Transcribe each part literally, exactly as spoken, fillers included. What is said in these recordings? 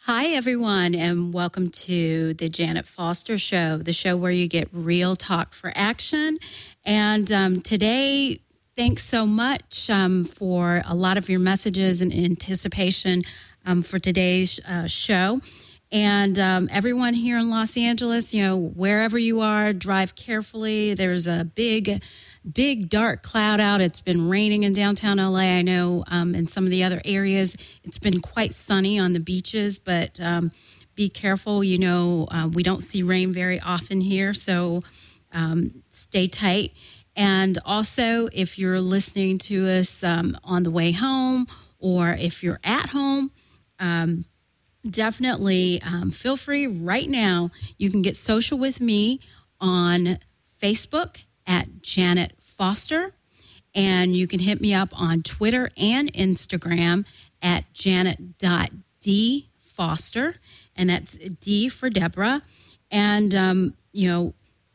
Hi, everyone, and welcome to the Janet Foster Show, the show where you get real talk for action. And um, today, thanks so much um, for a lot of your messages and anticipation um, for today's uh, show. And um, everyone here in Los Angeles, you know, wherever you are, drive carefully. There's a big, big dark cloud out. It's been raining in downtown L A. I know um, in some of the other areas, it's been quite sunny on the beaches, but um, be careful. You know, uh, we don't see rain very often here, so um, stay tight. And also, if you're listening to us um, on the way home or if you're at home, um, definitely um, feel free right now. You can get social with me on Facebook at Janet Foster, and you can hit me up on Twitter and Instagram at janet dot d foster, and that's D for Deborah. And, um, you know,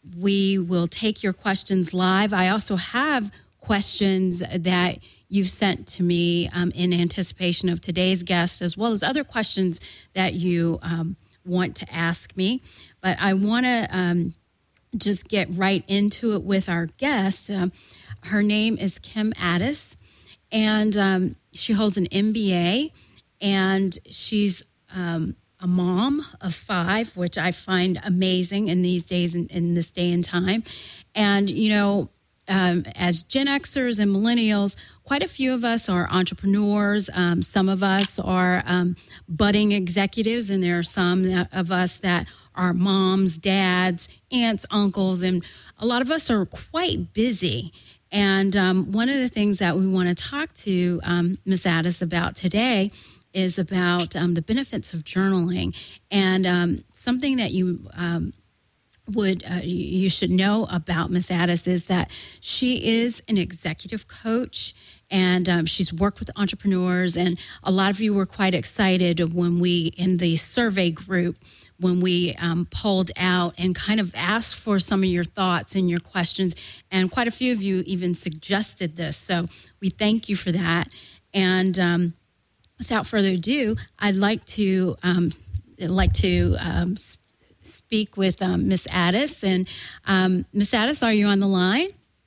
we will take your questions live. I also have questions that you've sent to me um, in anticipation of today's guest, as well as other questions that you um, want to ask me. But I want to um, just get right into it with our guest. Um, her name is Kim Ades, and um, she holds an M B A, and she's um, a mom of five, which I find amazing in these days, in, in this day and time. And, you know, Um, as Gen Xers and millennials, quite a few of us are entrepreneurs. Um, some of us are um, budding executives, and there are some that, of us that are moms, dads, aunts, uncles, and a lot of us are quite busy. And um, one of the things that we want to talk to um, Miz Ades about today is about um, the benefits of journaling, and um, something that you um, would uh, you should know about Miz Ades is that she is an executive coach, and um, she's worked with entrepreneurs. And a lot of you were quite excited when we, in the survey group, when we um, polled out and kind of asked for some of your thoughts and your questions. And quite a few of you even suggested this. So we thank you for that. And um, without further ado, I'd like to um, like to um, speak with um, Miz Ades. And um, Miz Ades, are you on the line?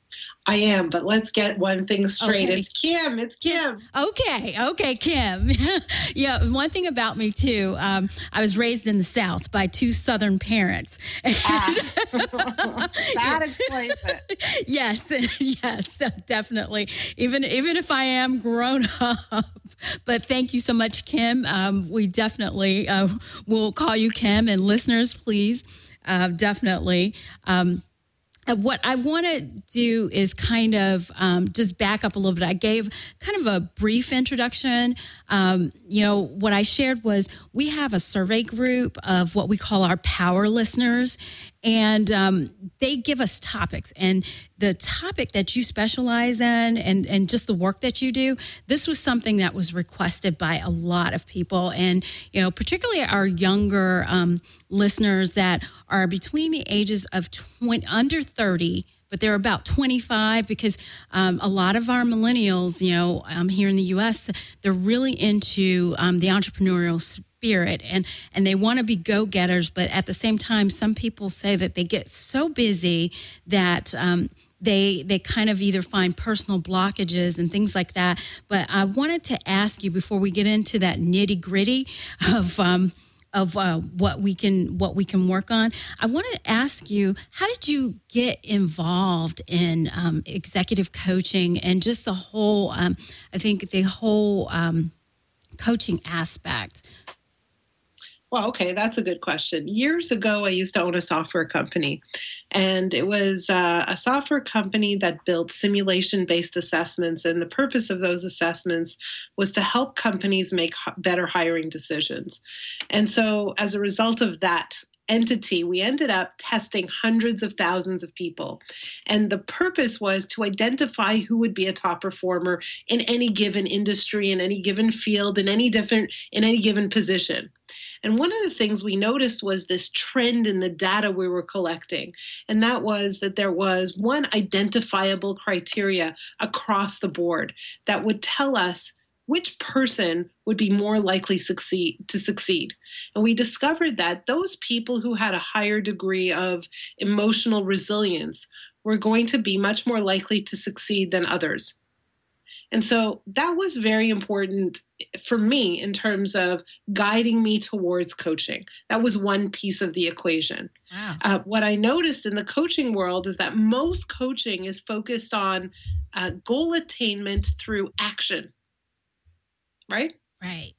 I am, but let's get one thing straight. Okay. It's Kim. It's Kim. Okay. Okay, Kim. Yeah, one thing about me, too, um, I was raised in the South by two Southern parents. Ah. That explains it. Yes, yes, definitely. Even, even if I am grown up. But thank you so much, Kim. Um, we definitely uh, will call you Kim, and listeners, please, uh, definitely. Um, What I want to do is kind of um, just back up a little bit. I gave kind of a brief introduction. Um, you know, what I shared was we have a survey group of what we call our power listeners, and um, they give us topics. And the topic that you specialize in and, and just the work that you do, this was something that was requested by a lot of people. And, you know, particularly our younger um, listeners that are between the ages of twenty, under thirty, but they're about twenty-five, because um, a lot of our millennials, you know, um, here in the U S, they're really into um, the entrepreneurial spirit, and, and they want to be go-getters. But at the same time, some people say that they get so busy that um, they they kind of either find personal blockages and things like that. But I wanted to ask you, before we get into that nitty-gritty of um, of uh, what we can what we can work on, I want to ask you, how did you get involved in um, executive coaching and just the whole, um, I think the whole um, coaching aspect? Well, okay, that's a good question. Years ago, I used to own a software company, and it was uh, a software company that built simulation-based assessments, and the purpose of those assessments was to help companies make better hiring decisions. And so as a result of that entity, we ended up testing hundreds of thousands of people. And the purpose was to identify who would be a top performer in any given industry, in any given field, in any different, in any given position. And one of the things we noticed was this trend in the data we were collecting. And that was that there was one identifiable criteria across the board that would tell us which person would be more likely succeed to succeed. And we discovered that those people who had a higher degree of emotional resilience were going to be much more likely to succeed than others. And so that was very important for me in terms of guiding me towards coaching. That was one piece of the equation. Wow. Uh, what I noticed in the coaching world is that most coaching is focused on uh, goal attainment through action, right? Right.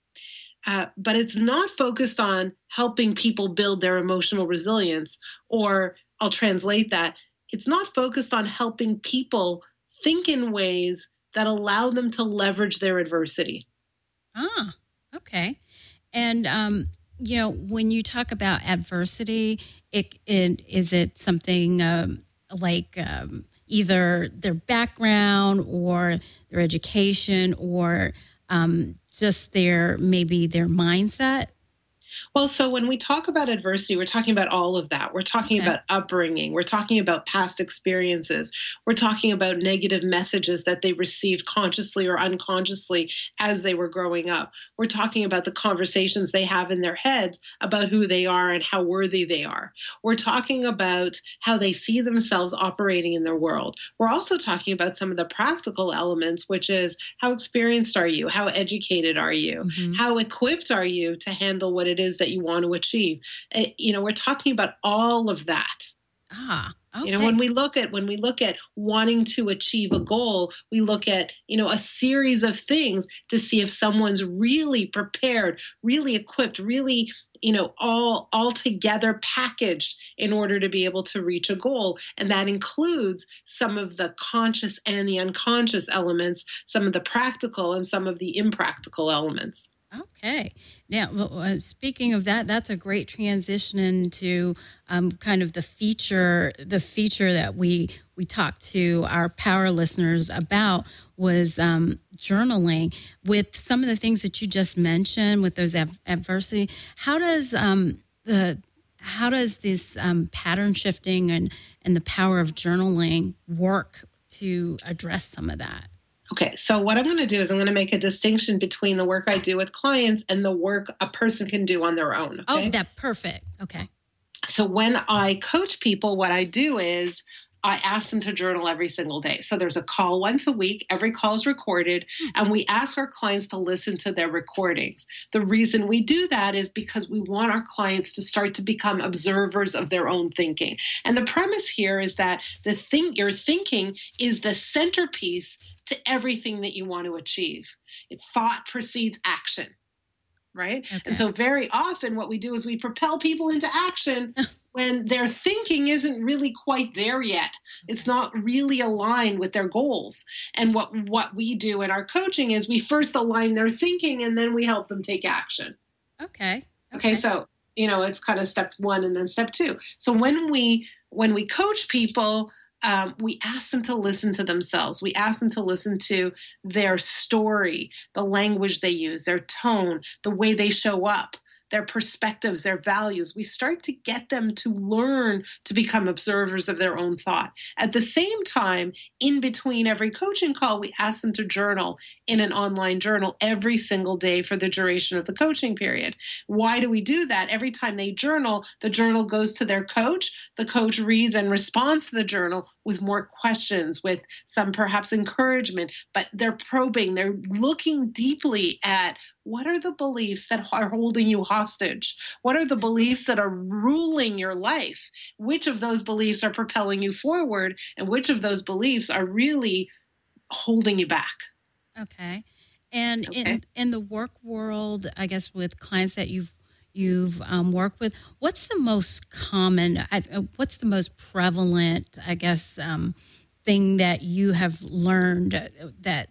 Uh, but it's not focused on helping people build their emotional resilience, or I'll translate that. It's not focused on helping people think in ways that allow them to leverage their adversity. Ah, okay. And, um, you know, when you talk about adversity, it, it is it something um, like um, either their background or their education or um, just their, maybe their mindset? Well, so when we talk about adversity, we're talking about all of that. We're talking Okay. about upbringing. We're talking about past experiences. We're talking about negative messages that they received consciously or unconsciously as they were growing up. We're talking about the conversations they have in their heads about who they are and how worthy they are. We're talking about how they see themselves operating in their world. We're also talking about some of the practical elements, which is how experienced are you? How educated are you? Mm-hmm. How equipped are you to handle what it is that you want to achieve? Uh, You know, we're talking about all of that. Ah, You know, when okay. we look at when we look at wanting to achieve a goal, we look at, you know, a series of things to see if someone's really prepared, really equipped, really, you know, all all together packaged in order to be able to reach a goal. And that includes some of the conscious and the unconscious elements, some of the practical and some of the impractical elements. Okay. Now, well, uh, speaking of that, that's a great transition into um, kind of the feature. The feature that we we talked to our power listeners about was um, journaling. With some of the things that you just mentioned, with those ad- adversity, how does um, the how does this um, pattern shifting and and the power of journaling work to address some of that? Okay, so what I'm going to do is I'm going to make a distinction between the work I do with clients and the work a person can do on their own. Oh, Okay. that perfect. Okay. So when I coach people, what I do is I ask them to journal every single day. So there's a call once a week. Every call is recorded, Hmm. and we ask our clients to listen to their recordings. The reason we do that is because we want our clients to start to become observers of their own thinking. And the premise here is that the think your thinking is the centerpiece to everything that you want to achieve. It thought precedes action, right? And Okay. so very often what we do is we propel people into action when their thinking isn't really quite there yet. It's not really aligned with their goals. And what what we do in our coaching is we first align their thinking and then we help them take action. Okay. Okay, Okay. so you know it's kind of step one and then step two. So when we when we coach people, um, we ask them to listen to themselves. We ask them to listen to their story, the language they use, their tone, the way they show up, their perspectives, their values. We start to get them to learn to become observers of their own thought. At the same time, in between every coaching call, we ask them to journal in an online journal every single day for the duration of the coaching period. Why do we do that? Every time they journal, the journal goes to their coach. The coach reads and responds to the journal with more questions, with some perhaps encouragement, but they're probing, they're looking deeply at what are the beliefs that are holding you hostage? What are the beliefs that are ruling your life? Which of those beliefs are propelling you forward? And which of those beliefs are really holding you back? Okay. And Okay. in in the work world, I guess with clients that you've you've um, worked with, what's the most common? I- uh, What's the most prevalent? I guess um, thing that you have learned uh, that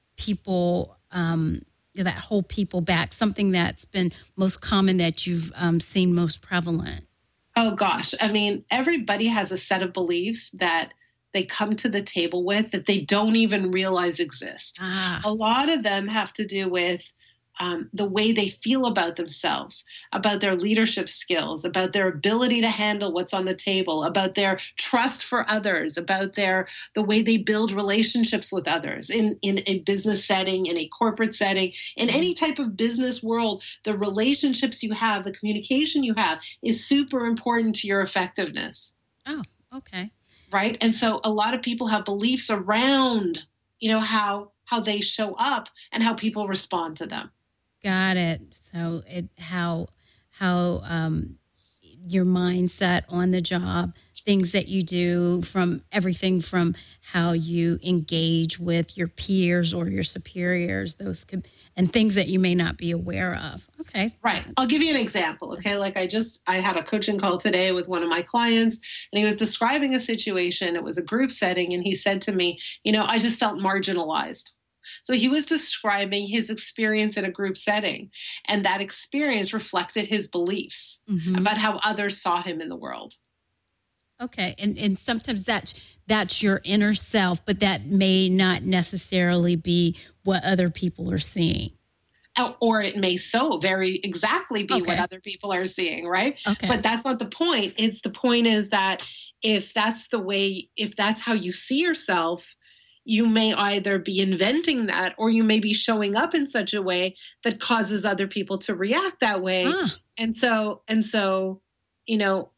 people um, that hold people back. Something that's been most common that you've um, seen most prevalent. Oh gosh. I mean, everybody has a set of beliefs that they come to the table with that they don't even realize exist. Ah. A lot of them have to do with um, the way they feel about themselves, about their leadership skills, about their ability to handle what's on the table, about their trust for others, about their the way they build relationships with others in, in a business setting, in a corporate setting, in any type of business world. The relationships you have, the communication you have is super important to your effectiveness. Oh, okay. Right. And so a lot of people have beliefs around, you know, how how they show up and how people respond to them. Got it. So it how how um, your mindset on the job, things that you do, from everything from how you engage with your peers or your superiors, those could, and things that you may not be aware of. Okay. Right. I'll give you an example. Okay. Like I just, I had a coaching call today with one of my clients, and he was describing a situation. It was a group setting. And he said to me, you know, I just felt marginalized. So he was describing his experience in a group setting, and that experience reflected his beliefs mm-hmm. about how others saw him in the world. Okay. And and sometimes that's, that's your inner self, but that may not necessarily be what other people are seeing. Or it may so very exactly be okay. what other people are seeing, right? Okay. But that's not the point. It's the point is that if that's the way, if that's how you see yourself, you may either be inventing that, or you may be showing up in such a way that causes other people to react that way. Ah. And so, and so, you know,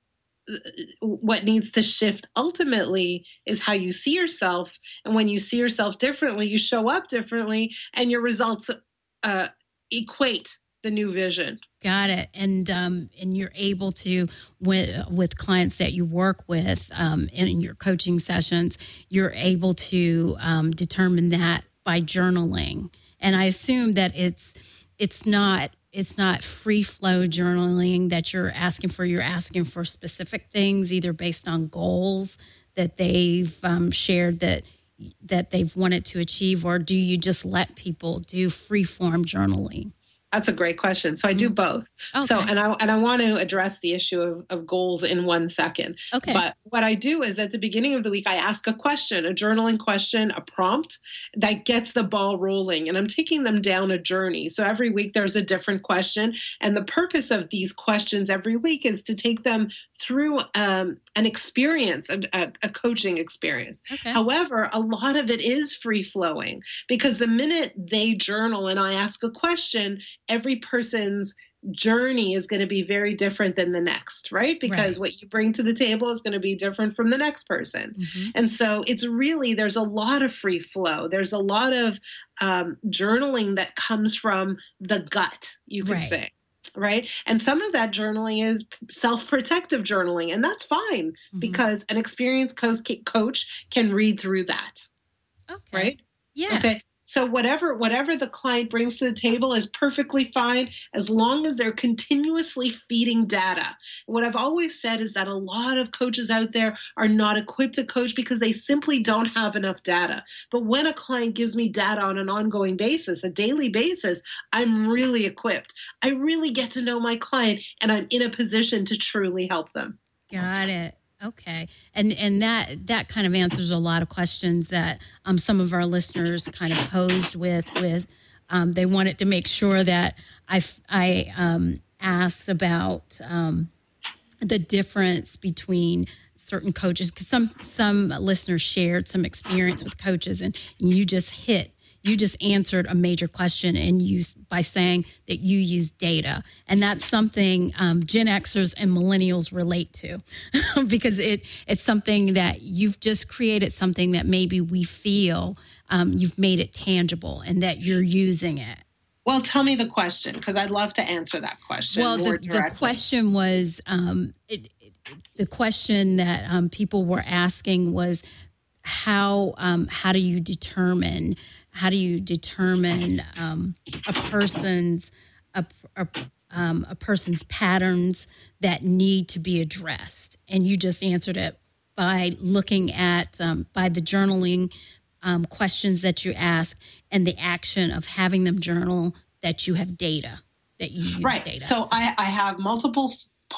what needs to shift ultimately is how you see yourself. And when you see yourself differently, you show up differently, and your results uh, equate the new vision. Got it. And um, and you're able to, with, with clients that you work with um, in, in your coaching sessions, you're able to um, determine that by journaling. And I assume that it's it's not it's not free flow journaling that you're asking for. You're asking for specific things, either based on goals that they've um, shared that that they've wanted to achieve, or do you just let people do free form journaling? That's a great question. So I do both. Okay. So, and I and I want to address the issue of, of goals in one second. Okay. But what I do is at the beginning of the week, I ask a question, a journaling question, a prompt that gets the ball rolling. And I'm taking them down a journey. So every week there's a different question. And the purpose of these questions every week is to take them through um, an experience, a, a coaching experience. Okay. However, a lot of it is free flowing, because the minute they journal and I ask a question, every person's journey is going to be very different than the next, right? Because right. what you bring to the table is going to be different from the next person. Mm-hmm. And so it's really, there's a lot of free flow. There's a lot of um, journaling that comes from the gut, you could right. say. Right. And some of that journaling is self-protective journaling. And that's fine mm-hmm. because an experienced coach can read through that. Okay. Right. Yeah. Okay. So whatever whatever the client brings to the table is perfectly fine, as long as they're continuously feeding data. What I've always said is that a lot of coaches out there are not equipped to coach because they simply don't have enough data. But when a client gives me data on an ongoing basis, a daily basis, I'm really equipped. I really get to know my client, and I'm in a position to truly help them. Got it. Okay. And and that that kind of answers a lot of questions that um, some of our listeners kind of posed with, with um, they wanted to make sure that I, I um, asked about um, the difference between certain coaches, because some, some listeners shared some experience with coaches, and you just hit You just answered a major question and you by saying that you use data. And that's something um, Gen Xers and millennials relate to because it it's something that you've just created, something that maybe we feel um, you've made it tangible and that you're using it. Well, tell me the question, because I'd love to answer that question well, more the, directly. the question was, um, it, it, the question that um, people were asking was, how um, how do you determine how do you determine um, a person's a, a, um, a person's patterns that need to be addressed? And you just answered it by looking at um, by the journaling um, questions that you ask and the action of having them journal, that you have data, that you use right. data. So I, I have multiple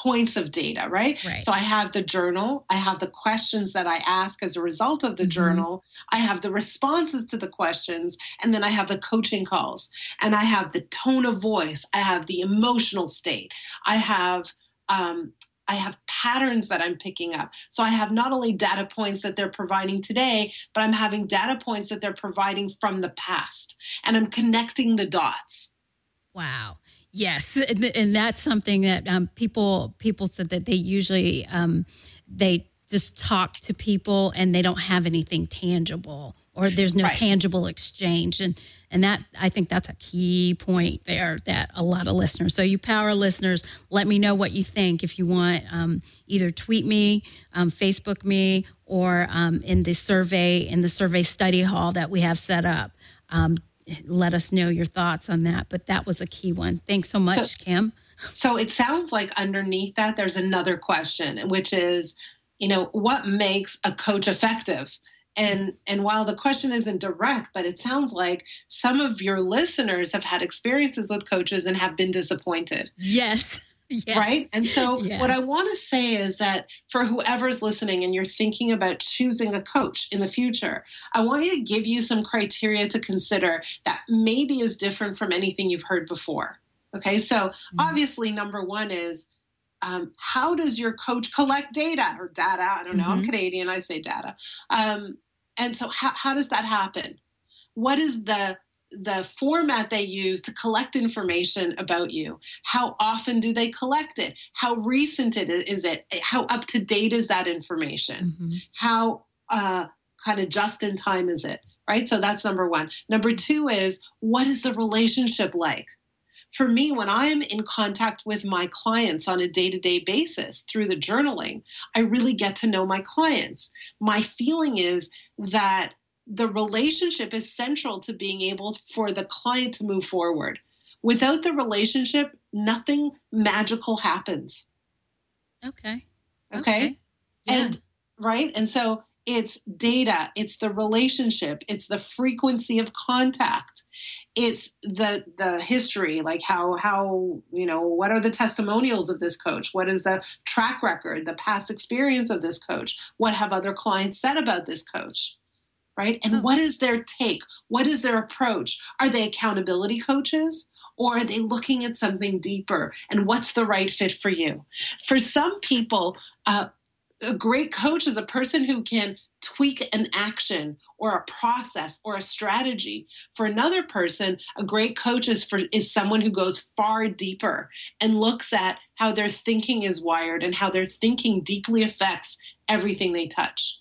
points of data, right? Right. So I have the journal, I have the questions that I ask as a result of the mm-hmm. journal, I have the responses to the questions, and then I have the coaching calls, and I have the tone of voice, I have the emotional state, I have um, I have patterns that I'm picking up. So I have not only data points that they're providing today, but I'm having data points that they're providing from the past, and I'm connecting the dots. Wow. Yes, and, and that's something that um, people people said that they usually um, they just talk to people and they don't have anything tangible, or there's no right. tangible exchange, and and that I think that's a key point there that a lot of listeners. So you power listeners, let me know what you think. If you want, um, either tweet me, um, Facebook me, or um, in the survey in the survey study hall that we have set up. Um, Let us know your thoughts on that. But that was a key one. Thanks so much, so, Kim. So it sounds like underneath that, there's another question, which is, you know, what makes a coach effective? And and while the question isn't direct, but it sounds like some of your listeners have had experiences with coaches and have been disappointed. Yes. Yes. Right? And so yes. what I want to say is that for whoever's listening and you're thinking about choosing a coach in the future, I want you to give you some criteria to consider that maybe is different from anything you've heard before. Okay, so mm-hmm. obviously number one is um, how does your coach collect data or data? I don't know, mm-hmm. I'm Canadian, I say data. Um, and so how, how does that happen? What is the the format they use to collect information about you? How often do they collect it? How recent it is it? How up to date is that information? Mm-hmm. How uh, kind of just in time is it? Right? So that's number one. Number two is, what is the relationship like? For me, when I'm in contact with my clients on a day-to-day basis through the journaling, I really get to know my clients. My feeling is that the relationship is central to being able for the client to move forward. Without the relationship, nothing magical happens. Okay. Okay. okay. Yeah. And right. And so it's data, it's the relationship, it's the frequency of contact, it's the the history, like how how you know, what are the testimonials of this coach? What is the track record, the past experience of this coach? What have other clients said about this coach? Right? And oh. what is their take? What is their approach? Are they accountability coaches, or are they looking at something deeper? And what's the right fit for you? For some people, uh, a great coach is a person who can tweak an action or a process or a strategy. For another person, a great coach is for is someone who goes far deeper and looks at how their thinking is wired and how their thinking deeply affects everything they touch.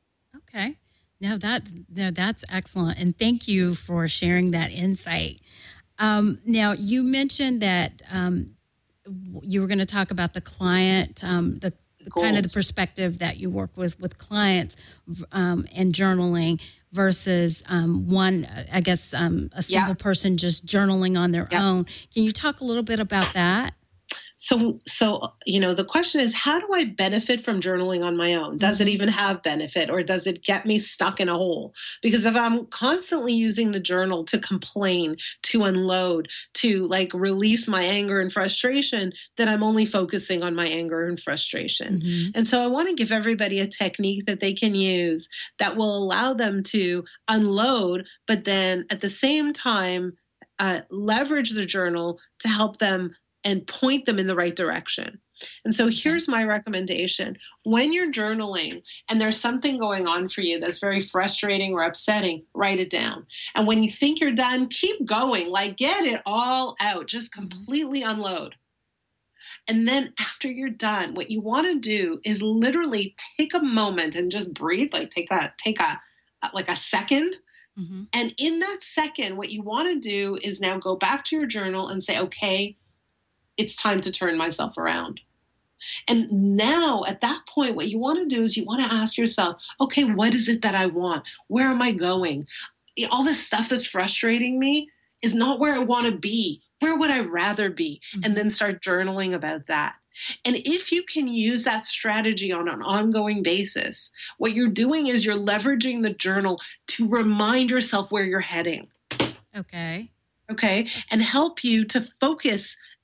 Okay. No, that no, that's excellent, and thank you for sharing that insight. Um, now, you mentioned that um, you were going to talk about the client, um, the Goals. kind of the perspective that you work with with clients um, and journaling versus um, one, I guess, um, a single yeah. person just journaling on their yeah. own. Can you talk a little bit about that? So, so you know, the question is, how do I benefit from journaling on my own? Does mm-hmm. it even have benefit, or does it get me stuck in a hole? Because if I'm constantly using the journal to complain, to unload, to like release my anger and frustration, then I'm only focusing on my anger and frustration. Mm-hmm. And so I want to give everybody a technique that they can use that will allow them to unload, but then at the same time, uh, leverage the journal to help them and point them in the right direction. And so here's my recommendation. When you're journaling and there's something going on for you that's very frustrating or upsetting, write it down. And when you think you're done, keep going. Like, get it all out. Just completely unload. And then after you're done, what you want to do is literally take a moment and just breathe, like take a, take a, like a second. Mm-hmm. And in that second, what you want to do is now go back to your journal and say, okay, it's time to turn myself around. And now at that point, what you want to do is you want to ask yourself, okay, what is it that I want? Where am I going? All this stuff that's frustrating me is not where I want to be. Where would I rather be? Mm-hmm. And then start journaling about that. And if you can use that strategy on an ongoing basis, what you're doing is you're leveraging the journal to remind yourself where you're heading. Okay. Okay. And help you to focus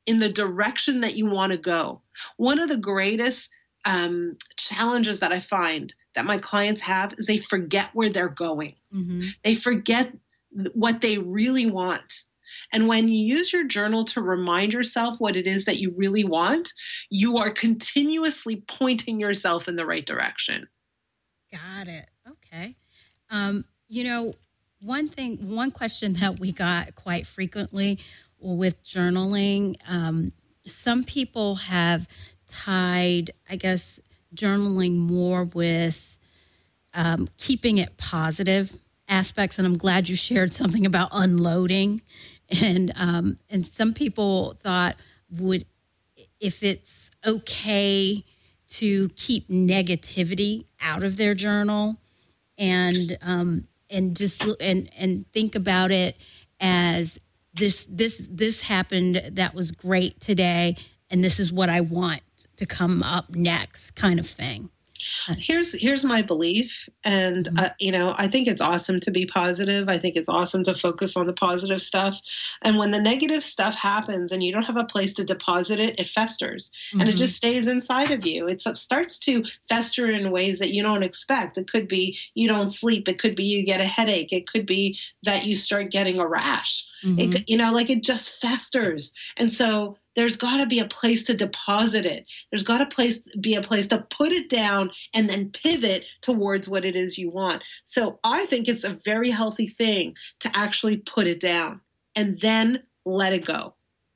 in the direction that you want to go. One of the greatest um, challenges that I find that my clients have is they forget where they're going. Mm-hmm. They forget what they really want. And when you use your journal to remind yourself what it is that you really want, you are continuously pointing yourself in the right direction. Got it. Okay. Um, you know, one thing, one question that we got quite frequently with journaling, um, some people have tied, I guess, journaling more with um, keeping it positive aspects. And I'm glad you shared something about unloading. And um, and some people thought, would if it's okay to keep negativity out of their journal, and um, and just and and think about it as this this this happened, that was great today, and this is what I want to come up next, kind of thing. Here's here's my belief, and mm-hmm. uh, you know, I think it's awesome to be positive. I think it's awesome to focus on the positive stuff. And when the negative stuff happens, and you don't have a place to deposit it, it festers, mm-hmm. and it just stays inside of you. It's, it starts to fester in ways that you don't expect. It could be you don't sleep. It could be you get a headache. It could be that you start getting a rash. Mm-hmm. It could, you know, like it just festers, and so there's got to be a place to deposit it. There's got to place be a place to put it down and then pivot towards what it is you want. So I think it's a very healthy thing to actually put it down and then let it go.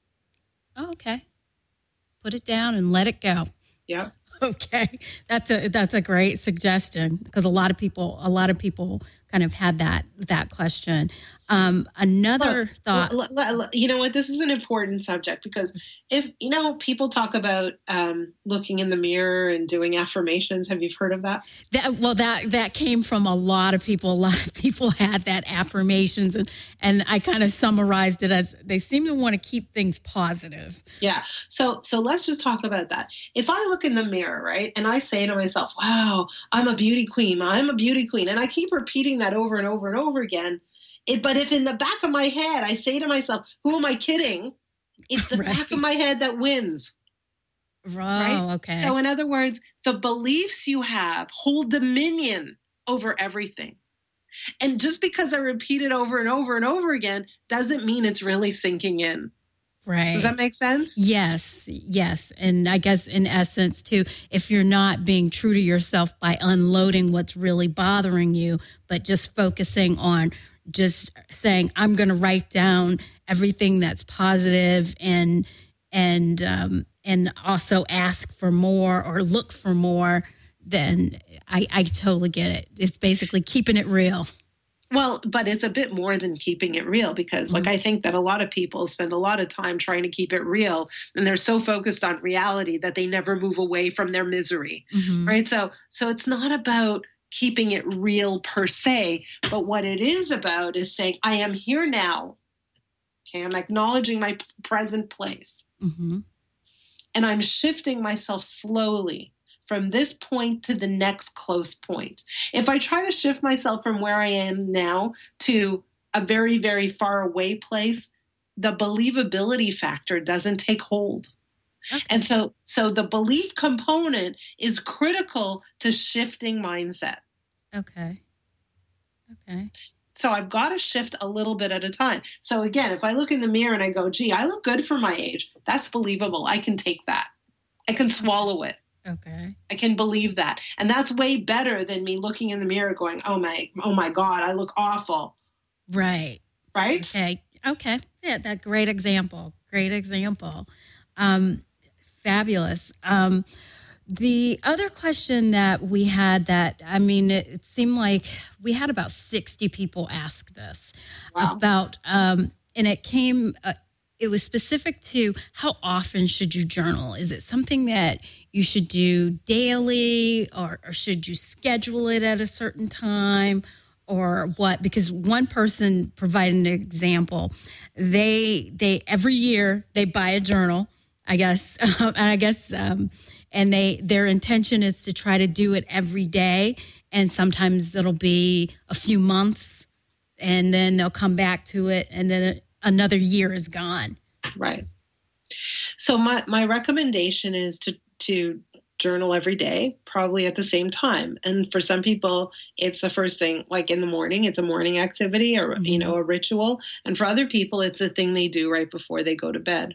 Oh, okay. Put it down and let it go. Yeah. Okay. That's a that's a great suggestion, because a lot of people a lot of people kind of had that that question. Um, another Look, thought. L- l- l- you know what? This is an important subject, because if you know people talk about um, looking in the mirror and doing affirmations. Have you heard of that? That well, that that came from a lot of people. A lot of people had that affirmations, and and I kind of summarized it as they seem to want to keep things positive. Yeah. So so let's just talk about that. If I look in the mirror, right, and I say to myself, "Wow, I'm a beauty queen. I'm a beauty queen," and I keep repeating that over and over and over again. It, but if in the back of my head I say to myself, "Who am I kidding?" It's the right. back of my head that wins. Oh, right? Okay. So in other words, the beliefs you have hold dominion over everything. And just because I repeat it over and over and over again doesn't mean it's really sinking in. Right. Does that make sense? Yes, yes. And I guess in essence, too, if you're not being true to yourself by unloading what's really bothering you, but just focusing on just saying, I'm going to write down everything that's positive and and um, and also ask for more or look for more, then I, I totally get it. It's basically keeping it real. Well, but it's a bit more than keeping it real, because mm-hmm. like I think that a lot of people spend a lot of time trying to keep it real, and they're so focused on reality that they never move away from their misery. Mm-hmm. Right. So so it's not about keeping it real per se, but what it is about is saying, I am here now. Okay, I'm acknowledging my present place. Mm-hmm. And I'm shifting myself slowly from this point to the next close point. If I try to shift myself from where I am now to a very, very far away place, the believability factor doesn't take hold. Okay. And so, so the belief component is critical to shifting mindset. Okay. Okay. So I've got to shift a little bit at a time. So again, if I look in the mirror and I go, gee, I look good for my age, that's believable. I can take that. I can swallow it. Okay. I can believe that. And that's way better than me looking in the mirror going, oh my, oh my God, I look awful. Right. Right? Okay. Okay. Yeah, that great example. Great example. Um, fabulous. Um, the other question that we had that, I mean, it, it seemed like we had about sixty people ask this wow. about, um, and it came, uh, it was specific to how often should you journal? Is it something that you should do daily, or, or should you schedule it at a certain time, or what? Because one person provided an example. They, they every year they buy a journal, I guess, and I guess, um, and they their intention is to try to do it every day. And sometimes it'll be a few months, and then they'll come back to it, and then another year is gone. Right. So my, my recommendation is to, to journal every day, probably at the same time. And for some people, it's the first thing, like in the morning, it's a morning activity or, mm-hmm. you know, a ritual. And for other people, it's a thing they do right before they go to bed.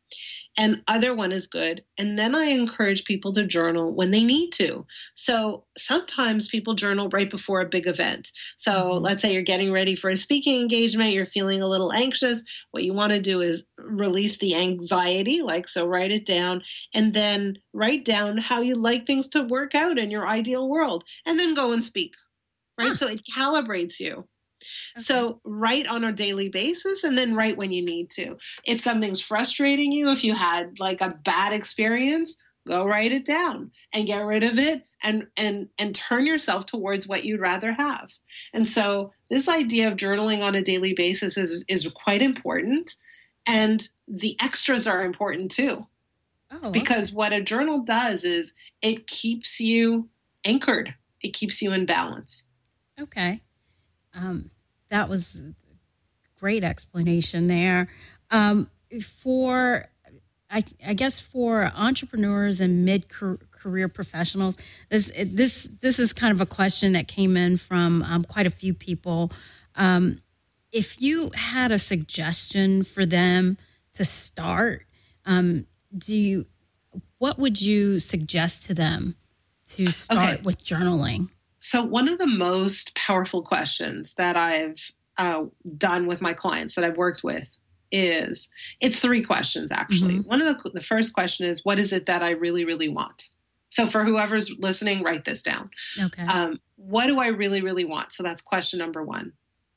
And other one is good. And then I encourage people to journal when they need to. So sometimes people journal right before a big event. So mm-hmm. let's say you're getting ready for a speaking engagement, you're feeling a little anxious. What you want to do is release the anxiety, like, so write it down, and then write down how you like things to work out in your ideal world, and then go and speak, right? Huh. So it calibrates you. Okay. So write on a daily basis, and then write when you need to. If something's frustrating you, if you had like a bad experience, go write it down and get rid of it, and and and turn yourself towards what you'd rather have. And so this idea of journaling on a daily basis is is quite important, and the extras are important too. Oh, okay. Because what a journal does is it keeps you anchored. It keeps you in balance. Okay. Um, that was a great explanation there. Um, for, I, I guess, for entrepreneurs and mid-career professionals, this this this is kind of a question that came in from um, quite a few people. Um, if you had a suggestion for them to start, um, do you, what would you suggest to them to start okay. with journaling? So one of the most powerful questions that I've uh, done with my clients that I've worked with is, it's three questions, actually. Mm-hmm. One of the, the first question is, what is it that I really, really want? So for whoever's listening, write this down. Okay. Um, what do I really, really want? So that's question number one.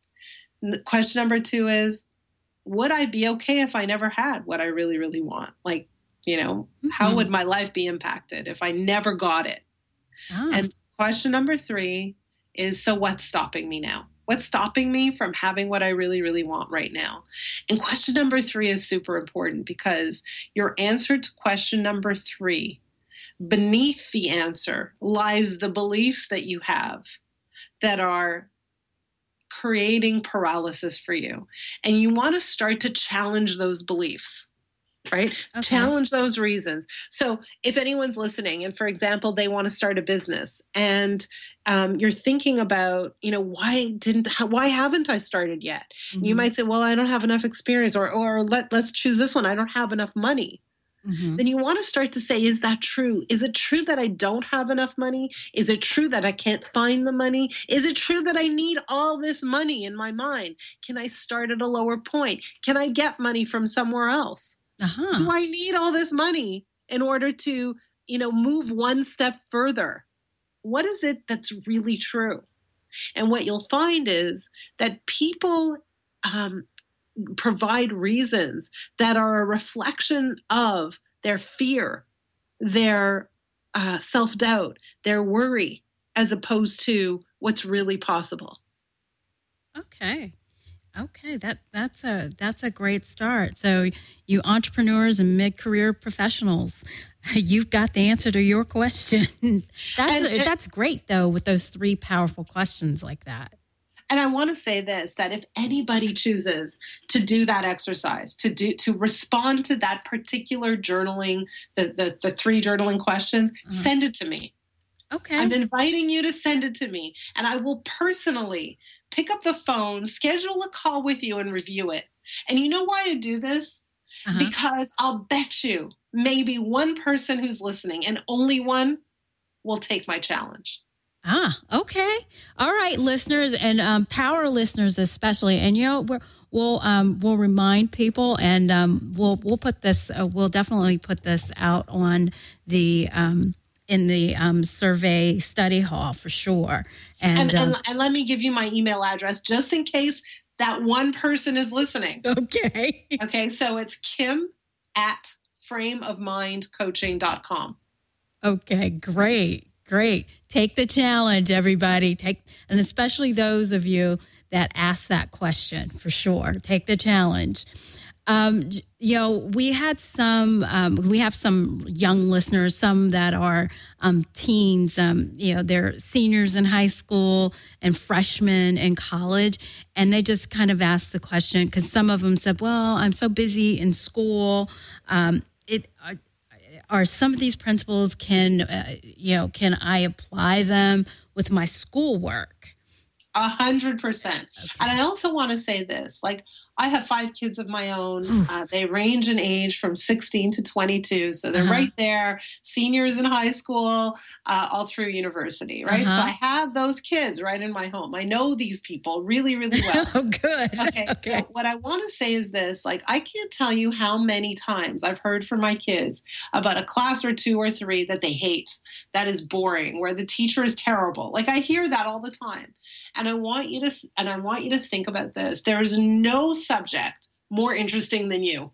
Question number two is, would I be okay if I never had what I really, really want? Like, you know, mm-hmm. how would my life be impacted if I never got it? Ah. And question number three is, so what's stopping me now? What's stopping me from having what I really, really want right now? And question number three is super important, because your answer to question number three, beneath the answer lies the beliefs that you have that are creating paralysis for you. And you want to start to challenge those beliefs. Right? Okay. Challenge those reasons. So if anyone's listening and, for example, they want to start a business, and um, you're thinking about, you know, why didn't, why haven't I started yet? Mm-hmm. You might say, well, I don't have enough experience, or, or let, let's choose this one. I don't have enough money. Mm-hmm. Then you want to start to say, is that true? Is it true that I don't have enough money? Is it true that I can't find the money? Is it true that I need all this money in my mind? Can I start at a lower point? Can I get money from somewhere else? Uh-huh. Do I need all this money in order to, you know, move one step further? What is it that's really true? And what you'll find is that people um, provide reasons that are a reflection of their fear, their uh, self-doubt, their worry, as opposed to what's really possible. Okay. Okay, that that's a that's a great start. So you entrepreneurs and mid-career professionals, you've got the answer to your question. that's and, and, that's great, though, with those three powerful questions like that. And I want to say this, that if anybody chooses to do that exercise, to do to respond to that particular journaling, the the, the three journaling questions, uh-huh. send it to me. Okay. I'm inviting you to send it to me, and I will personally pick up the phone, schedule a call with you, and review it. And you know why I do this? Uh-huh. Because I'll bet you maybe one person who's listening, and only one, will take my challenge. Ah, okay. All right, listeners, and um, power listeners especially. And, you know, we're, we'll um, we'll remind people, and um, we'll we'll put this, uh, we'll definitely put this out on the um in the um, survey study hall for sure. And and, um, and and let me give you my email address just in case that one person is listening. Okay. Okay, so it's Kim at frame of mind coaching dot com. Okay, great, great. Take the challenge, everybody. Take, and especially those of you that ask that question, for sure. Take the challenge. Um, you know, we had some, um, we have some young listeners, some that are um, teens, um, you know, they're seniors in high school and freshmen in college. And they just kind of asked the question, because some of them said, well, I'm so busy in school. Um, it are, are some of these principles, can, uh, you know, can I apply them with my schoolwork? A hundred percent. Okay. And I also want to say this, like, I have five kids of my own. Uh, they range in age from sixteen to twenty-two. So they're Uh-huh. right there, seniors in high school, uh, all through university, right? Uh-huh. So I have those kids right in my home. I know these people really, really well. Oh, good. Okay, Okay. so what I want to say is this, like, I can't tell you how many times I've heard from my kids about a class or two or three that they hate, that is boring, where the teacher is terrible. Like, I hear that all the time. And I want you to, and I want you to think about this. There is no subject more interesting than you.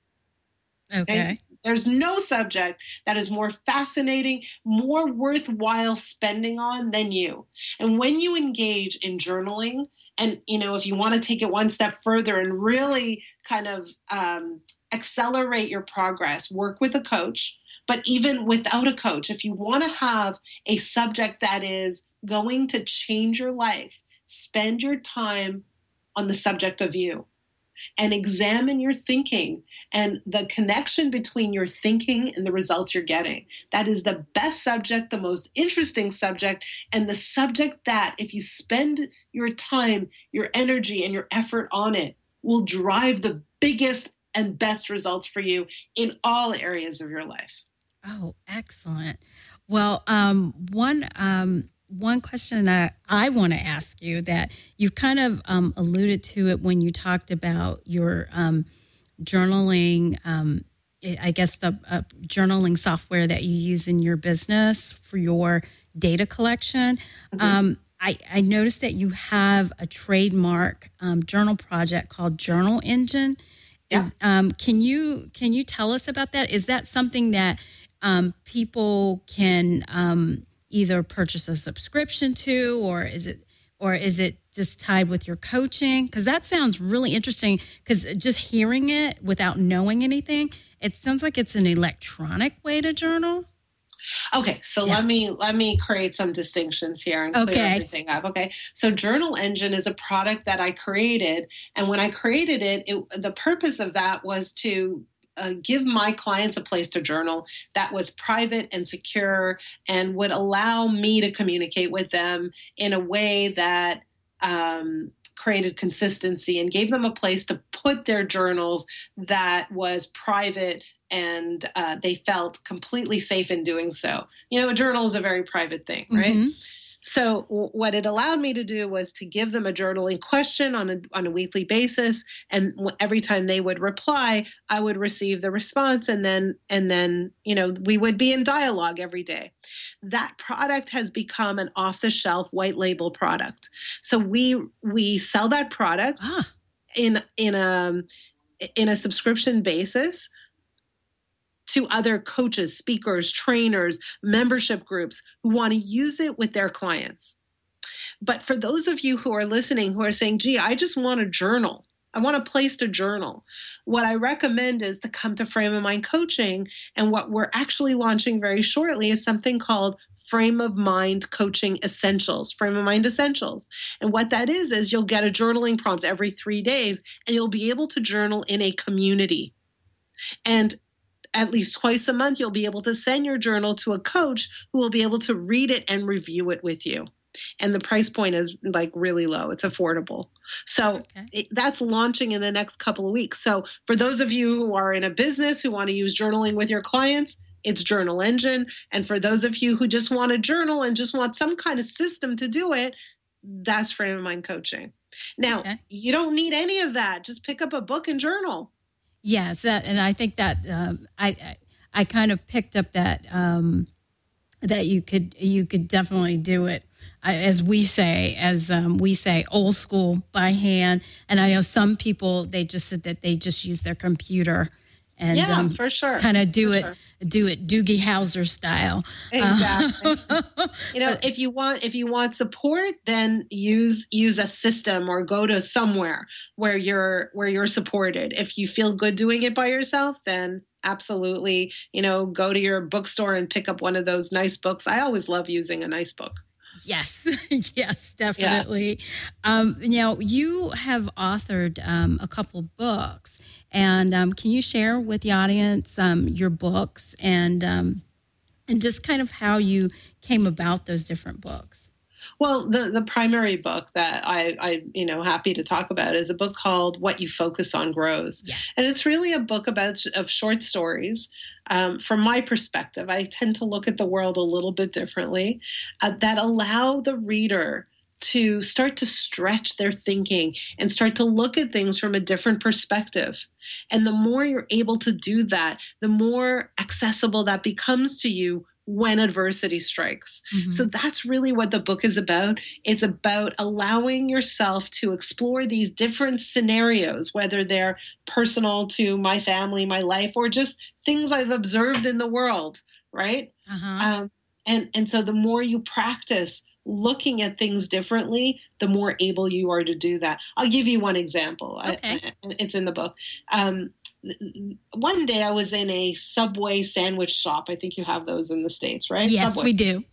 Okay. And there's no subject that is more fascinating, more worthwhile spending on than you. And when you engage in journaling, and, you know, if you want to take it one step further and really kind of um, accelerate your progress, work with a coach. But even without a coach, if you want to have a subject that is going to change your life, spend your time on the subject of you and examine your thinking and the connection between your thinking and the results you're getting. That is the best subject, the most interesting subject, and the subject that, if you spend your time, your energy, and your effort on it, will drive the biggest and best results for you in all areas of your life. Oh, excellent. Well, um, one um, one question that I want to ask you, that you've kind of um, alluded to it when you talked about your um, journaling, um, I guess the uh, journaling software that you use in your business for your data collection. Mm-hmm. Um, I, I noticed that you have a trademark um, journal project called Journal Engine. Is, yeah. um, can you can you tell us about that? Is that something that Um, people can um, either purchase a subscription to, or is it, or is it just tied with your coaching? Because that sounds really interesting. Because just hearing it without knowing anything, it sounds like it's an electronic way to journal. Okay, so yeah. let me let me create some distinctions here and clear okay. everything up. Okay, so Journal Engine is a product that I created, and when I created it, it the purpose of that was to Uh, give my clients a place to journal that was private and secure and would allow me to communicate with them in a way that um, created consistency and gave them a place to put their journals that was private and uh, they felt completely safe in doing so. You know, a journal is a very private thing, right? Mm-hmm. So what it allowed me to do was to give them a journaling question on a on a weekly basis, and every time they would reply, I would receive the response, and then and then you know we would be in dialogue every day. That product has become an off-the-shelf white label product. So we we sell that product ah. in in a in a subscription basis to other coaches, speakers, trainers, membership groups who want to use it with their clients. But for those of you who are listening who are saying, gee, I just want a journal. I want a place to journal. What I recommend is to come to Frame of Mind Coaching. And what we're actually launching very shortly is something called Frame of Mind Coaching Essentials, Frame of Mind Essentials. And what that is, is you'll get a journaling prompt every three days, and you'll be able to journal in a community. And at least twice a month, you'll be able to send your journal to a coach who will be able to read it and review it with you. And the price point is like really low. It's affordable. So okay. it, that's launching in the next couple of weeks. So for those of you who are in a business who want to use journaling with your clients, it's Journal Engine. And for those of you who just want to journal and just want some kind of system to do it, that's Frame of Mind Coaching. Now, okay. you don't need any of that. Just pick up a book and journal. Yes, that, and I think that um, I, I I kind of picked up that um, that you could you could definitely do it, as we say as um, we say old school by hand. And I know some people, they just said that they just use their computer and yeah, um, for sure, kind of do for it sure. do it Doogie Howser style. Exactly. Uh, you know, but, if you want if you want support, then use use a system or go to somewhere where you're where you're supported. If you feel good doing it by yourself, then absolutely, you know, go to your bookstore and pick up one of those nice books. I always love using a nice book. Yes, yes, Yeah. definitely. Um, now, you have authored um, a couple books, and um, can you share with the audience um, your books and um, and just kind of how you came about those different books? Well, the the primary book that I I you know happy to talk about is a book called What You Focus on Grows, Yeah. and it's really a book about of short stories. Um, from my perspective, I tend to look at the world a little bit differently, uh, that allow the reader to start to stretch their thinking and start to look at things from a different perspective. And the more you're able to do that, the more accessible that becomes to you when adversity strikes. So Hmm. that's really what the book is about. It's about allowing yourself to explore these different scenarios, whether they're personal to my family, my life, or just things I've observed in the world, right? Uh huh. Um, and and so the more you practice looking at things differently, the more able you are to do that. I'll give you one example. I, Okay. I, it's in the book. Um, One day I was in a Subway sandwich shop. I think you have those in the States, right? Yes, Subway. we do.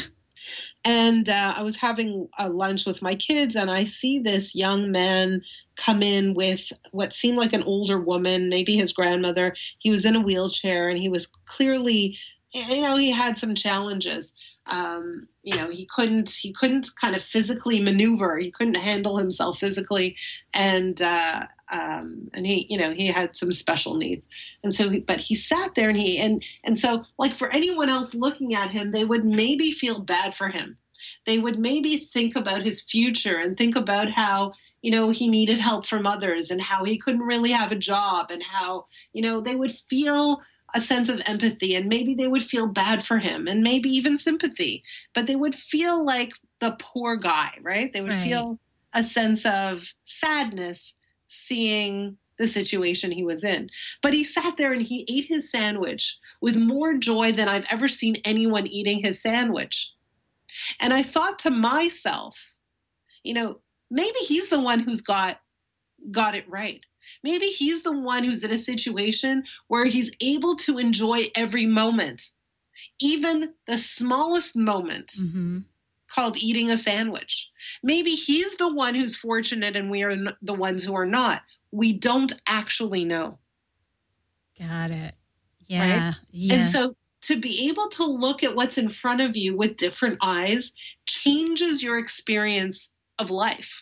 And uh, I was having a lunch with my kids, and I see this young man come in with what seemed like an older woman, maybe his grandmother. He was in a wheelchair, and he was clearly, you know, he had some challenges. Um, you know, he couldn't he couldn't kind of physically maneuver. He couldn't handle himself physically, and uh, um, and he, you know, he had some special needs. And so, he, but he sat there, and he and and so, like for anyone else looking at him, they would maybe feel bad for him. They would maybe think about his future and think about how, you know, he needed help from others and how he couldn't really have a job and how, you know, they would feel a sense of empathy, and maybe they would feel bad for him and maybe even sympathy, but they would feel like the poor guy, right? They would Right. feel a sense of sadness seeing the situation he was in. But he sat there and he ate his sandwich with more joy than I've ever seen anyone eating his sandwich. And I thought to myself, you know, maybe he's the one who's got got it right. Maybe he's the one who's in a situation where he's able to enjoy every moment, even the smallest moment, Hmm. called eating a sandwich. Maybe he's the one who's fortunate and we are the ones who are not. We don't actually know, Got it. right? Yeah. And Yeah. so to be able to look at what's in front of you with different eyes changes your experience of life.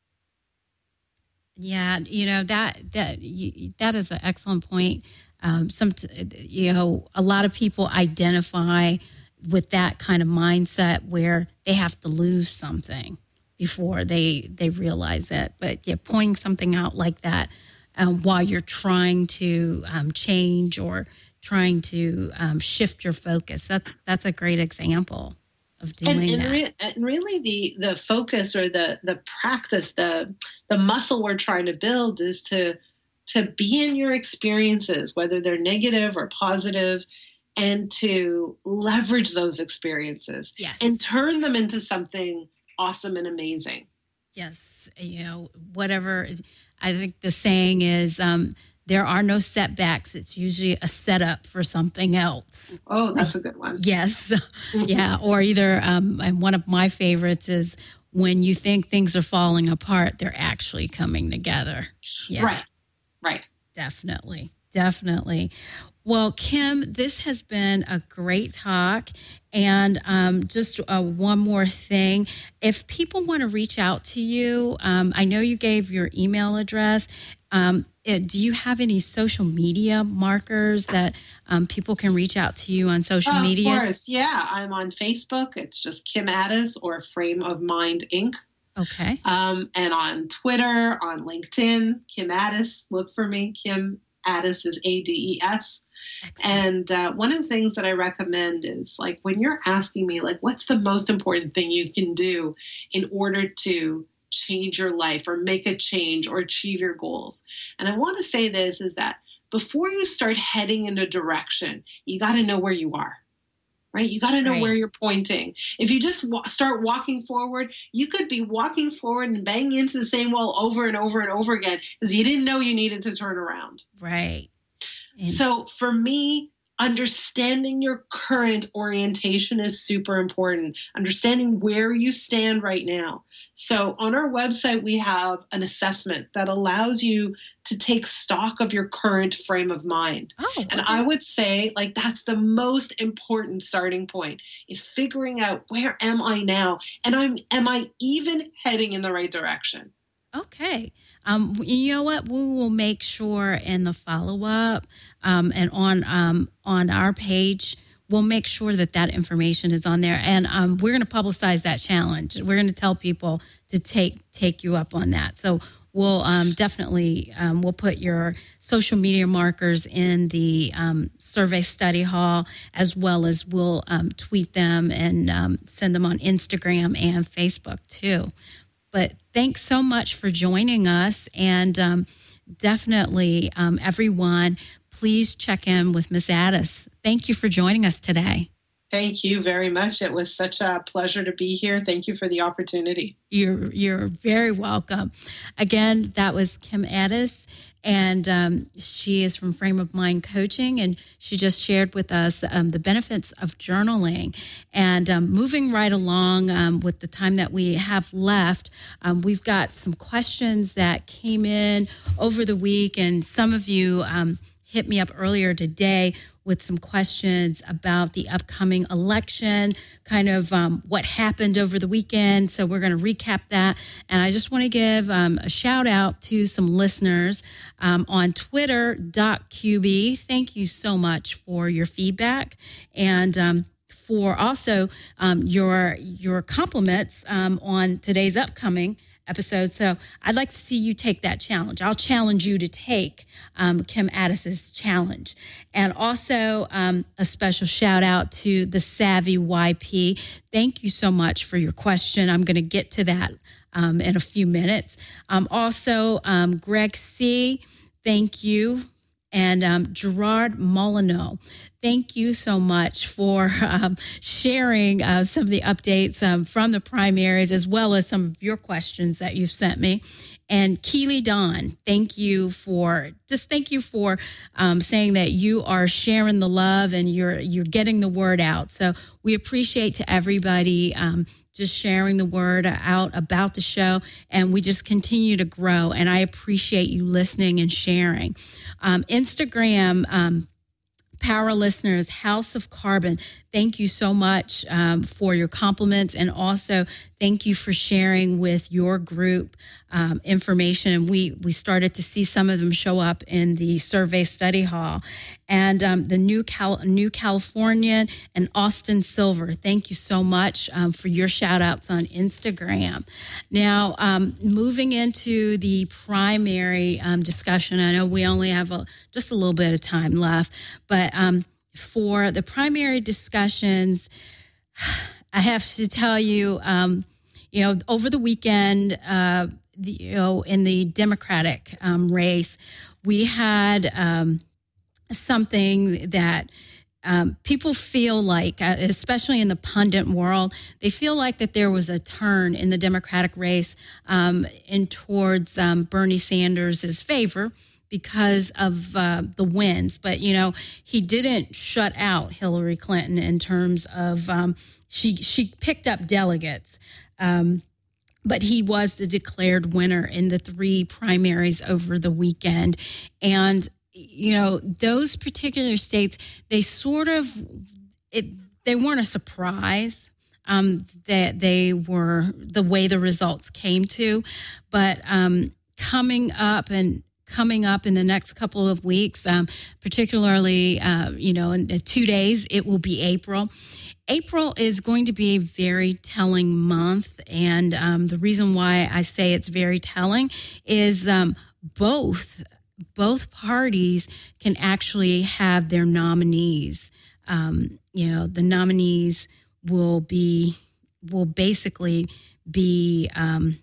Yeah, you know that that you, that is an excellent point. Um, some, you know, a lot of people identify with that kind of mindset where they have to lose something before they they realize it. But yeah, pointing something out like that um, while you're trying to um, change or trying to um, shift your focus, that that's a great example of And doing and, that. re- and really the the focus or the the practice, the the muscle we're trying to build is to to be in your experiences, whether they're negative or positive, and to leverage those experiences and Yes. turn them into something awesome and amazing. Yes, you know, whatever. I think the saying is, um, there are no setbacks. It's usually a setup for something else. Oh, that's a good one. Yes. Yeah. Or either, um, and one of my favorites is when you think things are falling apart, they're actually coming together. Yeah. Right, right. Definitely. Definitely. Well, Kim, this has been a great talk. And um, just uh, one more thing. If people want to reach out to you, um, I know you gave your email address. Um, it, do you have any social media markers that um, people can reach out to you on social Of media? course, yeah. I'm on Facebook. It's just Kim Addis or Frame of Mind Incorporated. Okay. Um, and on Twitter, on LinkedIn, Kim Addis. Look for me. Kim Addis is A D E S. Excellent. And uh, one of the things that I recommend is like when you're asking me, like, what's the most important thing you can do in order to change your life or make a change or achieve your goals? And I want to say this is that before you start heading in a direction, you got to know where you are. Right? You got to know Right. where you're pointing. If you just wa- start walking forward, you could be walking forward and banging into the same wall over and over and over again because you didn't know you needed to turn around. Right. And So for me, understanding your current orientation is super important. Understanding where you stand right now. So on our website, we have an assessment that allows you to take stock of your current frame of mind. Oh, And okay. I would say, like, that's the most important starting point, is figuring out, where am I now? And I'm am I even heading in the right direction? Okay. Um, you know what? We will make sure in the follow up um, and on um, on our page, we'll make sure that that information is on there, and um, we're going to publicize that challenge. We're going to tell people to take take you up on that. So we'll um, definitely um, we'll put your social media markers in the um, survey study hall, as well as we'll um, tweet them and um, send them on Instagram and Facebook too. But thanks so much for joining us. And um, definitely, um, everyone, please check in with Miz Addis. Thank you for joining us today. Thank you very much. It was such a pleasure to be here. Thank you for the opportunity. You're, you're very welcome. Again, that was Kim Addis, and um, she is from Frame of Mind Coaching, and she just shared with us um, the benefits of journaling. And um, moving right along um, with the time that we have left, um, we've got some questions that came in over the week, and some of you um, hit me up earlier today with some questions about the upcoming election, kind of um, what happened over the weekend. So we're going to recap that. And I just want to give um, a shout out to some listeners um, on Twitter, Doc Q B. Thank you so much for your feedback. And um, for also um, your your compliments um, on today's upcoming episode. So I'd like to see you take that challenge. I'll challenge you to take um, Kim Addis's challenge. And also um, a special shout out to the Savvy Y P. Thank you so much for your question. I'm going to get to that um, in a few minutes. Um, also, um, Greg C., thank you. And um, Gerard Molyneux, thank you so much for um, sharing uh, some of the updates um, from the primaries, as well as some of your questions that you've sent me. And Keely Don, thank you for just thank you for um, saying that you are sharing the love and you're you're getting the word out. So we appreciate to everybody um, just sharing the word out about the show, and we just continue to grow. And I appreciate you listening and sharing. Um, Instagram. Um, Power listeners, House of Carbon, thank you so much um, for your compliments, and also thank you for sharing with your group um, information. And we we started to see some of them show up in the survey study hall. And um, the New Cal- New Californian and Austin Silver, thank you so much um, for your shout outs on Instagram. Now, um, moving into the primary um, discussion, I know we only have a, just a little bit of time left, but um, for the primary discussions, I have to tell you, um, you know, over the weekend, uh, the, you know, in the Democratic um, race, we had um, something that um, people feel like, uh, especially in the pundit world, they feel like that there was a turn in the Democratic race um, in towards um, Bernie Sanders' favor because of uh, the wins. But, you know, he didn't shut out Hillary Clinton in terms of um, she she picked up delegates. Um, but he was the declared winner in the three primaries over the weekend. And, you know, those particular states, they sort of, it they weren't a surprise um, that they were the way the results came to. But um, coming up and coming up in the next couple of weeks, um, particularly, uh, you know, in two days, it will be April. April is going to be a very telling month. And um, the reason why I say it's very telling is um, both both parties can actually have their nominees. Um, you know, the nominees will be will basically be um,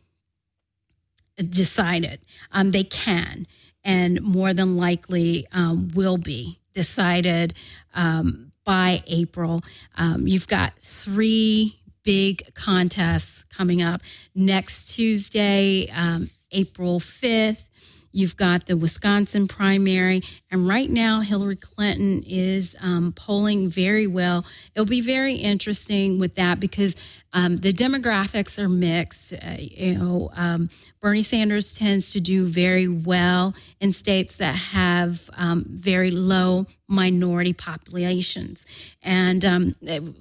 decided. Um, they can, and more than likely um, will be decided um, by April. Um, you've got three big contests coming up next Tuesday, um, April fifth. You've got the Wisconsin primary. And right now, Hillary Clinton is um, polling very well. It'll be very interesting with that because um, the demographics are mixed. Uh, you know, um, Bernie Sanders tends to do very well in states that have um, very low minority populations. And um,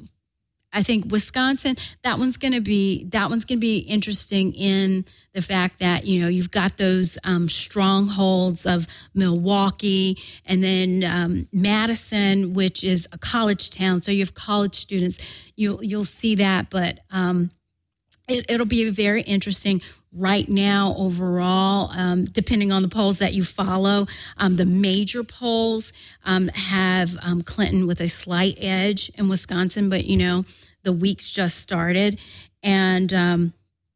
I think Wisconsin, that one's going to be that one's going to be interesting in the fact that, you know, you've got those um, strongholds of Milwaukee and then um, Madison, which is a college town. So you have college students. You'll you'll see that, but um, it, it'll be very interesting. Right now, overall, um, depending on the polls that you follow, um, the major polls um, have um, Clinton with a slight edge in Wisconsin, but, you know, the week's just started. And um,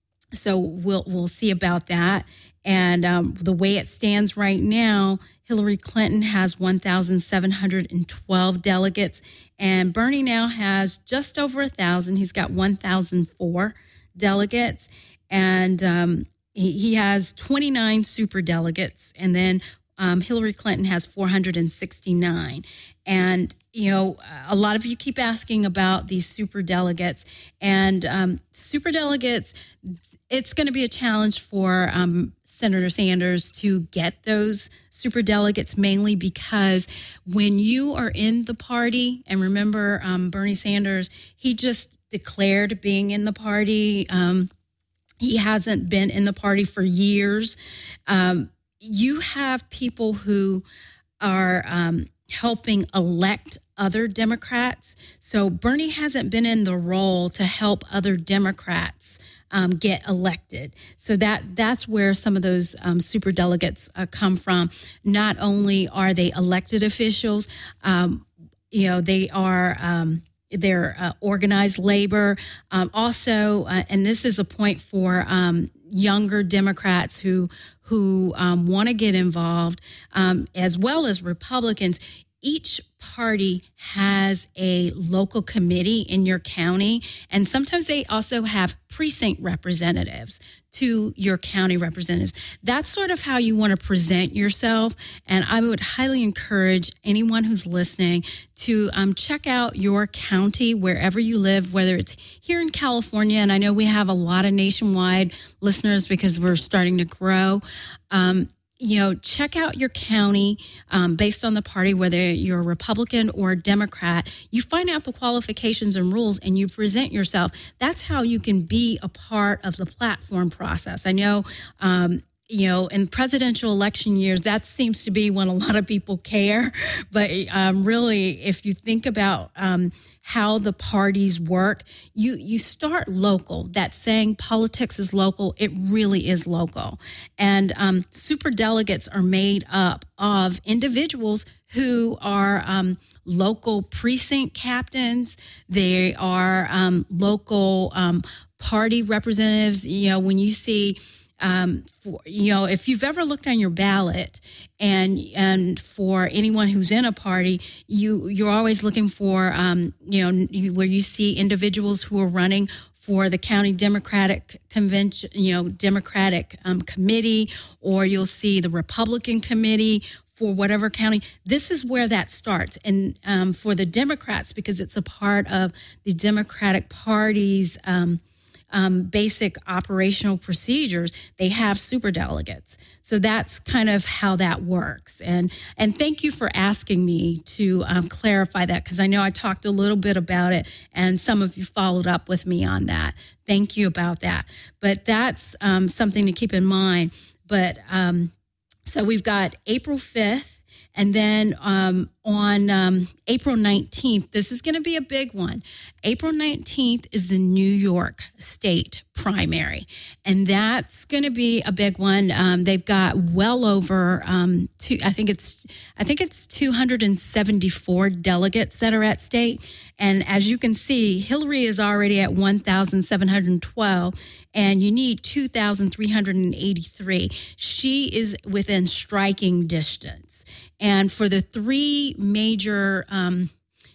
so we'll we'll see about that. And um, the way it stands right now, Hillary Clinton has one thousand seven hundred twelve delegates, and Bernie now has just over one thousand. He's got one thousand four delegates. And um, he, he has twenty-nine super delegates, and then um, Hillary Clinton has four hundred sixty-nine. And, you know, a lot of you keep asking about these super delegates. And um, super delegates, it's going to be a challenge for um, Senator Sanders to get those super delegates, mainly because when you are in the party, and remember um, Bernie Sanders, he just declared being in the party. Um, He hasn't been in the party for years. Um, you have people who are um, helping elect other Democrats. So Bernie hasn't been in the role to help other Democrats um, get elected. So that that's where some of those um, super delegates uh, come from. Not only are they elected officials, um, you know, they are um, They're uh, organized labor. Um, also, uh, and this is a point for um, younger Democrats who who um, want to get involved, um, as well as Republicans. Each party has a local committee in your county, and sometimes they also have precinct representatives to your county representatives. That's sort of how you want to present yourself, and I would highly encourage anyone who's listening to um, check out your county wherever you live, whether it's here in California, and I know we have a lot of nationwide listeners because we're starting to grow. Um, You know, check out your county um, based on the party, whether you're a Republican or a Democrat. You find out the qualifications and rules and you present yourself. That's how you can be a part of the platform process. I know, um, you know, in presidential election years, that seems to be when a lot of people care. But um, really, if you think about um, how the parties work, you you start local. That saying, politics is local, it really is local. And um, super delegates are made up of individuals who are um, local precinct captains. They are um, local um, party representatives. You know, when you see Um, for, you know, if you've ever looked on your ballot and and for anyone who's in a party, you, you're always looking for, um, you know, you, where you see individuals who are running for the county Democratic convention, you know, Democratic um, committee, or you'll see the Republican committee for whatever county. This is where that starts. And um, for the Democrats, because it's a part of the Democratic Party's um Um, basic operational procedures, they have super delegates. So that's kind of how that works. And and thank you for asking me to um, clarify that, because I know I talked a little bit about it and some of you followed up with me on that. Thank you about that. But that's um, something to keep in mind. But um, so we've got April fifth. And then um, on um, April nineteenth, this is going to be a big one. April nineteenth is the New York State primary, and that's going to be a big one. Um, they've got well over um, two. I think it's I think it's two hundred seventy-four delegates that are at state. And as you can see, Hillary is already at one thousand seven hundred twelve, and you need two thousand three hundred eighty-three. She is within striking distance. And for the three major um,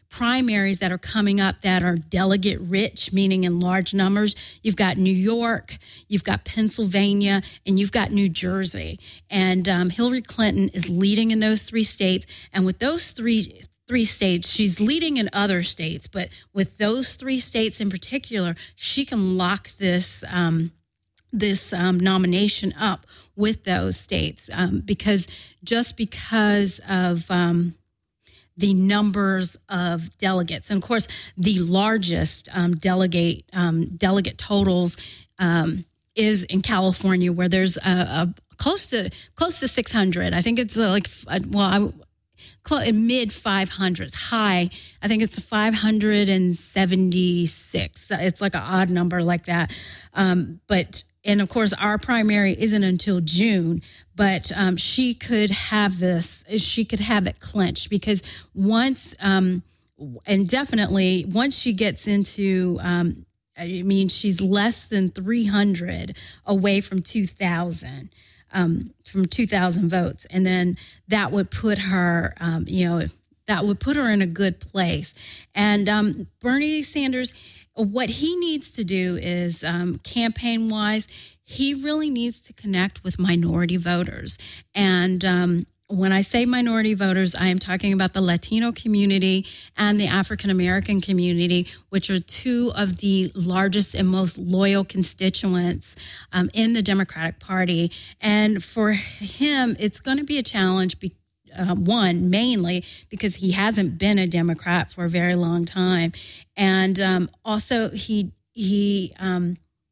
primaries that are coming up that are delegate rich, meaning in large numbers. You've got New York, you've got Pennsylvania, and you've got New Jersey. And um, Hillary Clinton is leading in those three states. And with those three three states, she's leading in other states, but with those three states in particular, she can lock this um, this um, nomination up with those states um, because just because of um, the numbers of delegates, and of course, the largest um, delegate um, delegate totals um, is in California, where there's a, a close to close to six hundred. I think it's uh, like uh, well, I. In mid five hundreds, high. I think it's five hundred seventy-six. It's like an odd number like that. Um, but, and of course, our primary isn't until June, but um, she could have this, she could have it clinched because once, um, and definitely once she gets into, um, I mean, she's less than three hundred away from two thousand. Um, from two thousand votes. And then that would put her, um, you know, that would put her in a good place. And um, Bernie Sanders, what he needs to do is um, campaign-wise, he really needs to connect with minority voters. And um, when I say minority voters, I am talking about the Latino community and the African American community, which are two of the largest and most loyal constituents um, in the Democratic Party. And for him, it's going to be a challenge. Be, uh, one, mainly because he hasn't been a Democrat for a very long time, and um, also he he. Um,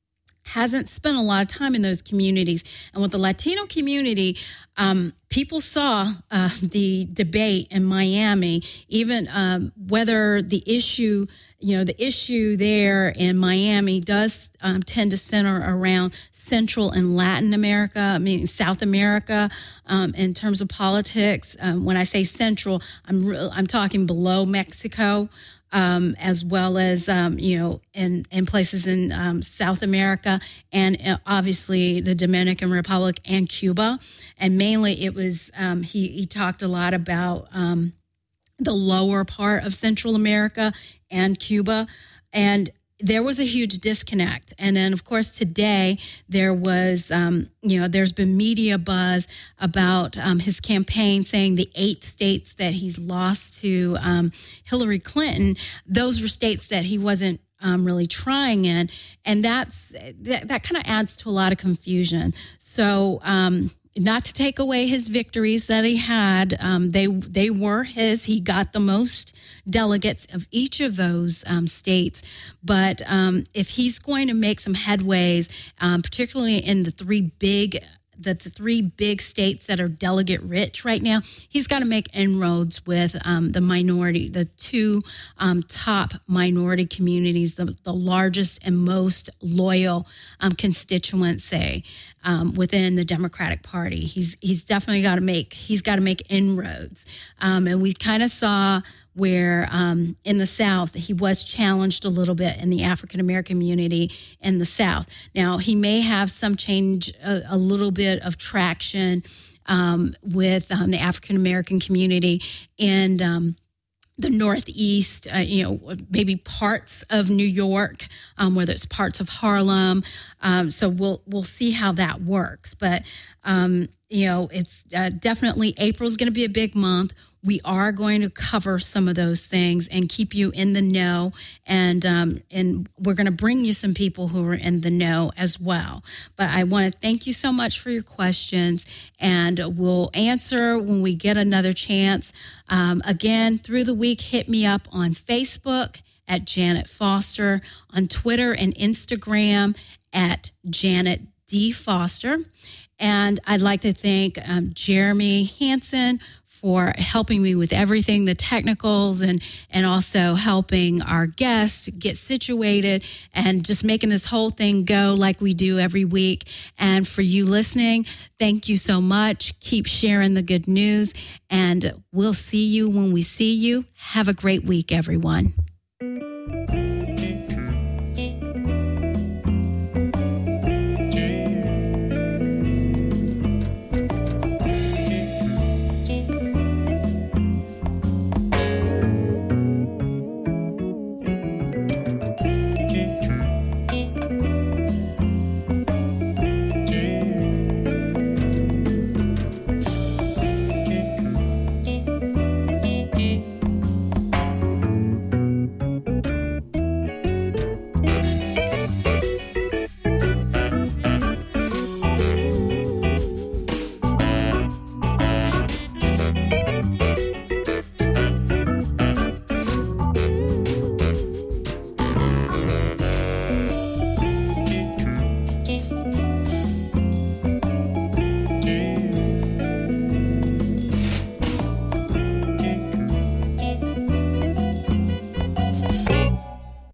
hasn't spent a lot of time in those communities. And with the Latino community, um, people saw uh, the debate in Miami, even um, whether the issue, you know, the issue there in Miami does um, tend to center around Central and Latin America, I mean, South America, um, in terms of politics. Um, when I say Central, I'm re- I'm talking below Mexico. Um, as well as, um, you know, in, in places in um, South America and uh, obviously the Dominican Republic and Cuba. And mainly it was, um, he, he talked a lot about um, the lower part of Central America and Cuba. And there was a huge disconnect. And then, of course, today there was, um, you know, there's been media buzz about um, his campaign saying the eight states that he's lost to um, Hillary Clinton, those were states that he wasn't um, really trying in. And that's that, that kind of adds to a lot of confusion. So, um, not to take away his victories that he had, um, they they were his. He got the most delegates of each of those um, states. But um, if he's going to make some headways, um, particularly in the three big the, the three big states that are delegate rich right now, he's got to make inroads with um, the minority, the two um, top minority communities, the, the largest and most loyal um, constituents, say, um, within the Democratic Party. He's he's definitely got to make he's got to make inroads, um, and we kind of saw where um, in the South, he was challenged a little bit in the African American community in the South. Now, he may have some change, a, a little bit of traction um, with um, the African American community in um, the Northeast, uh, you know, maybe parts of New York, um, whether it's parts of Harlem. Um, so we'll we'll see how that works. But, um, you know, it's uh, definitely April's going to be a big month. We are going to cover some of those things and keep you in the know. And um, and we're going to bring you some people who are in the know as well. But I want to thank you so much for your questions. And we'll answer when we get another chance. Um, again, through the week, hit me up on Facebook at Janet Foster, on Twitter and Instagram at Janet D. Foster. And I'd like to thank um, Jeremy Hansen for helping me with everything, the technicals, and and also helping our guests get situated and just making this whole thing go like we do every week. And for you listening, thank you so much. Keep sharing the good news, and we'll see you when we see you. Have a great week, everyone.